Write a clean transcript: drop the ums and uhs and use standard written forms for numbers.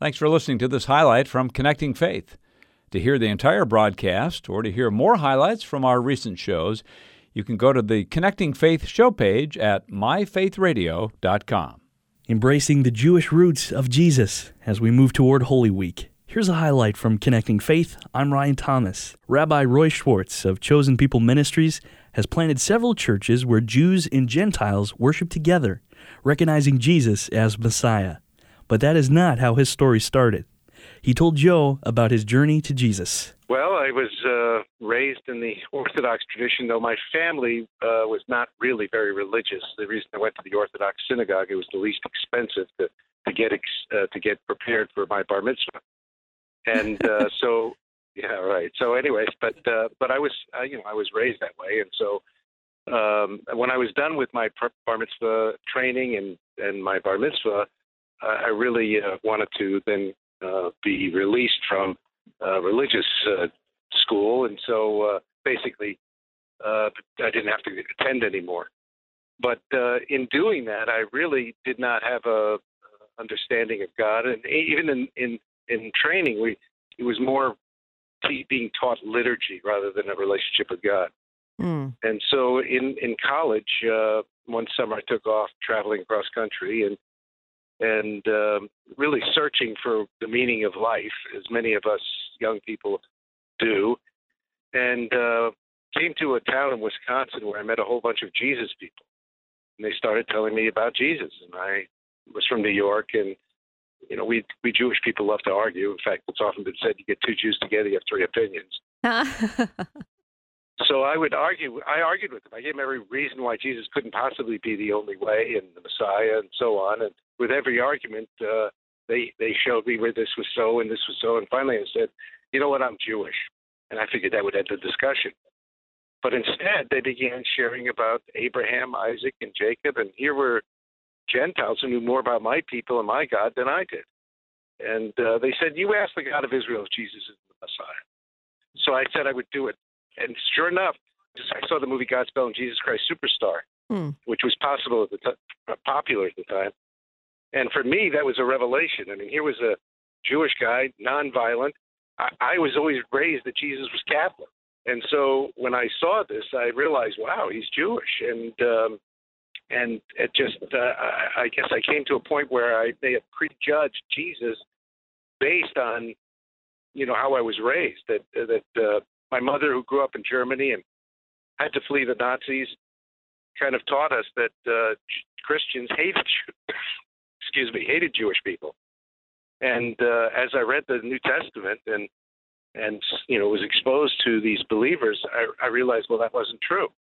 Thanks for listening to this highlight from Connecting Faith. To hear the entire broadcast or to hear more highlights from our recent shows, you can go to the Connecting Faith show page at myfaithradio.com. Embracing the Jewish roots of Jesus as we move toward Holy Week. Here's a highlight from Connecting Faith. I'm Ryan Thomas. Rabbi Roy Schwartz of Chosen People Ministries has planted several churches where Jews and Gentiles worship together, recognizing Jesus as Messiah. But that is not how his story started. He told Joe about his journey to Jesus. Well, I was raised in the Orthodox tradition, though my family was not really very religious. The reason I went to the Orthodox synagogue, it was the least expensive to get prepared for my bar mitzvah. And so, yeah, right. So, anyways, but I was I was raised that way, and so when I was done with my bar mitzvah training and my bar mitzvah, I really wanted to then be released from religious school, and so basically I didn't have to attend anymore. But in doing that, I really did not have a understanding of God, and even in training, it was more being taught liturgy rather than a relationship with God. Mm. And so in college, one summer I took off traveling across country and really searching for the meaning of life, as many of us young people do, and came to a town in Wisconsin where I met a whole bunch of Jesus people. And they started telling me about Jesus. And I was from New York, and we Jewish people love to argue. In fact, it's often been said you get two Jews together, you have three opinions. So I argued with them. I gave them every reason why Jesus couldn't possibly be the only way and the Messiah and so on. And with every argument, they showed me where this was so and this was so. And finally I said, you know what, I'm Jewish. And I figured that would end the discussion. But instead, they began sharing about Abraham, Isaac, and Jacob. And here were Gentiles who knew more about my people and my God than I did. And they said, you ask the God of Israel if Jesus is the Messiah. So I said I would do it. And sure enough, I saw the movie Godspell and Jesus Christ Superstar, which was popular at the time. And for me, that was a revelation. I mean, here was a Jewish guy, nonviolent. I was always raised that Jesus was Catholic. And so when I saw this, I realized, wow, he's Jewish. And it just, I guess I came to a point where they had prejudged Jesus based on, how I was raised, that my mother, who grew up in Germany and had to flee the Nazis, kind of taught us that Christians hated Jewish people. And as I read the New Testament and was exposed to these believers, I realized, well, that wasn't true.